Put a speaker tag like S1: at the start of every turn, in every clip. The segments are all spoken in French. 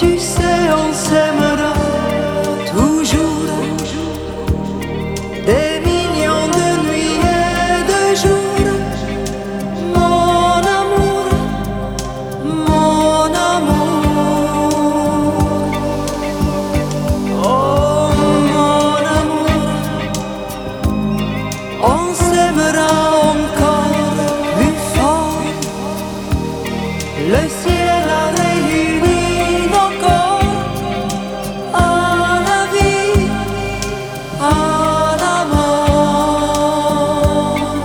S1: Tu sais, on s'aimera toujours des millions de nuits et de jours. Mon amour, mon amour. Oh mon amour, on s'aimera encore plus fort. Le ciel a réuni nos corps à la vie, à la mort.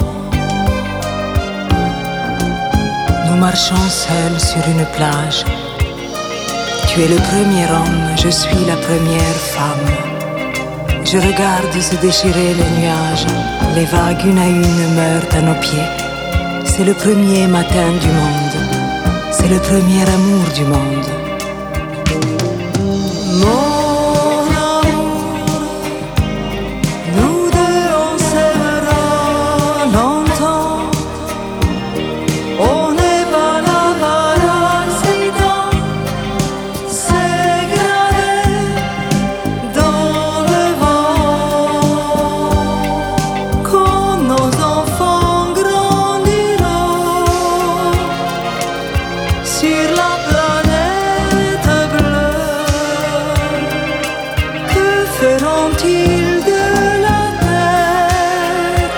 S2: Nous marchons seuls sur une plage. Tu es le premier homme, je suis la première femme. Je regarde se déchirer les nuages. Les vagues une à une meurent à nos pieds. C'est le premier matin du monde. C'est le premier amour du monde.
S1: Mon amour, nous deux on s'aimera longtemps. On n'est pas là par accident. C'est gravé dans le vent. Quand nos enfants grandiront sur la planète bleue, que feront-ils de la terre?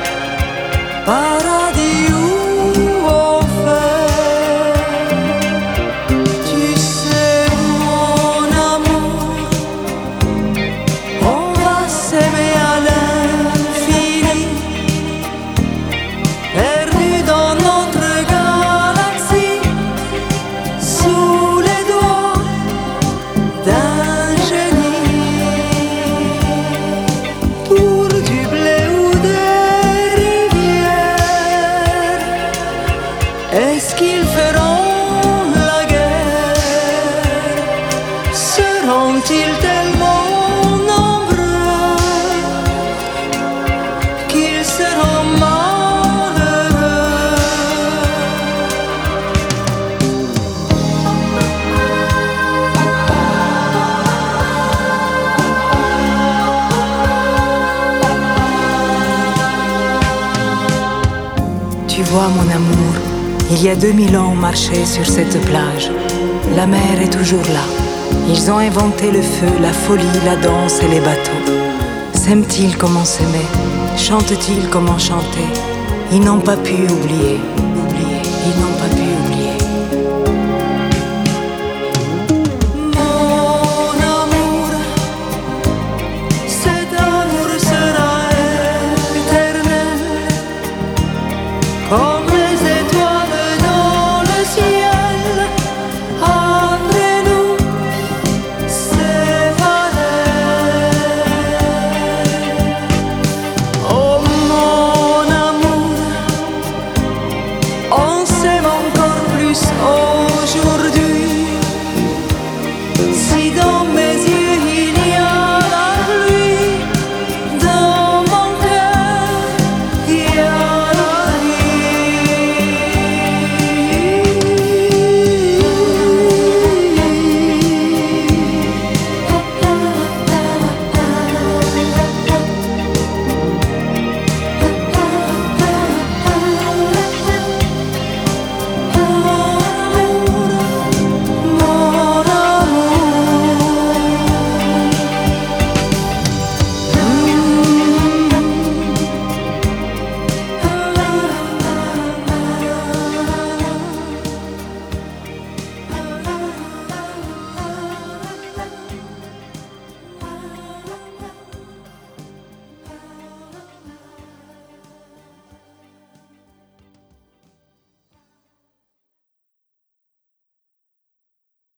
S1: Paradis ou enfer? Tu sais, mon amour, on va s'aimer à l'infini, perdu dans notre galaxie, sous les doigts d'un génie. Pour du blé ou des rivières, est-ce qu'ils feront la guerre? Seront-ils tellement nombreux qu'ils seront malheureux?
S2: Tu vois mon amour, il y a 2000 ans on marchait sur cette plage. La mer est toujours là. Ils ont inventé le feu, la folie, la danse et les bateaux. S'aiment-ils comme on s'aimait? Chantent-ils comme on chantait? Ils n'ont pas pu oublier.